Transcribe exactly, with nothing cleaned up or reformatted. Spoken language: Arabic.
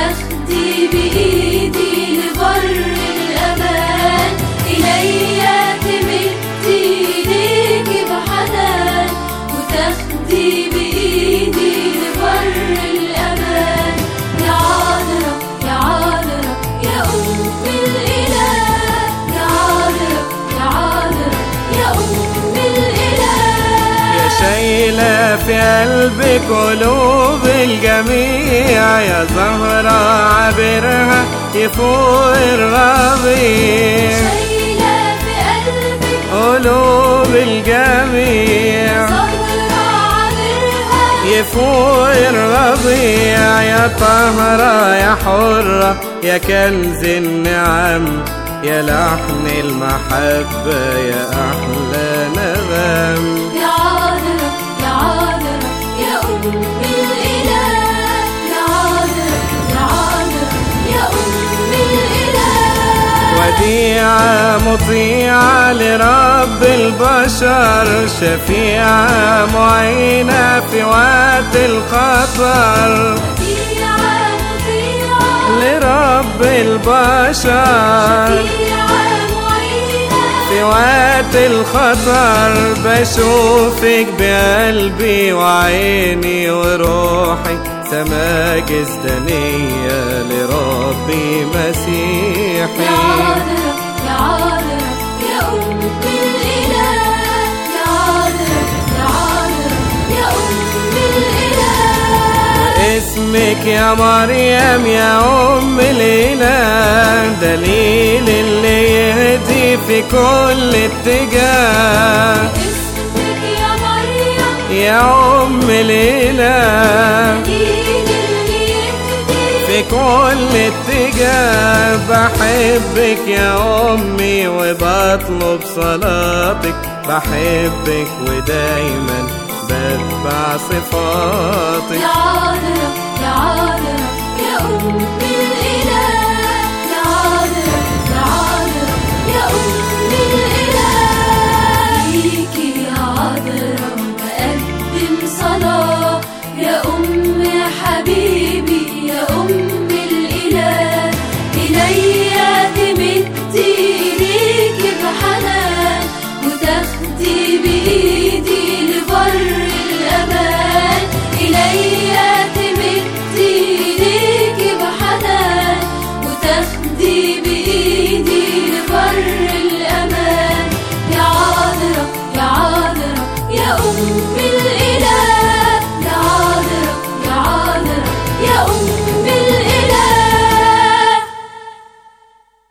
وتاخدي بإيدي لبر الأمان، إلي تمدي إيديكي بحنان وتاخدي بإيدي لبر الأمان. يا عذرا يا عذرا يا أم الإله، يا عذرا يا عذرا يا أم الإله، يا شايلة في قلبك قلوب الجميع، يا زهرة عبرها يفوق الربيع، شايلة في قلبك قلوب الجميع يفوق الربيع، يا طهرة يا حرة يا كنز النعم، يا لحن المحبة يا أحلى نغم. يا عذرا يا عذرا يا أم الإله، يا عذرا يا عذرا يا أم الإله، وديعة مطيعة لرب البشر، شفيعة معينة في وقت الخطر، وديعة مطيعة لرب البشر في وقت الخطر. بشوفك بقلبي وعيني وروحي، سما جسدانية لربي مسيحي. يا عذرا يا عذرا يا أم الإله، يا عذرا يا عذرا يا أم الإله، اسمك يا مريم يا أم الإله، دليل اللي يهدي في كل اتجاه. اسمك يا مريم يا أم الإله في كل اتجاه، بحبك يا أمي وبطلب صلاتك، بحبك ودايما بتبع صفاتك. يا عذرا يا عذرا يا أم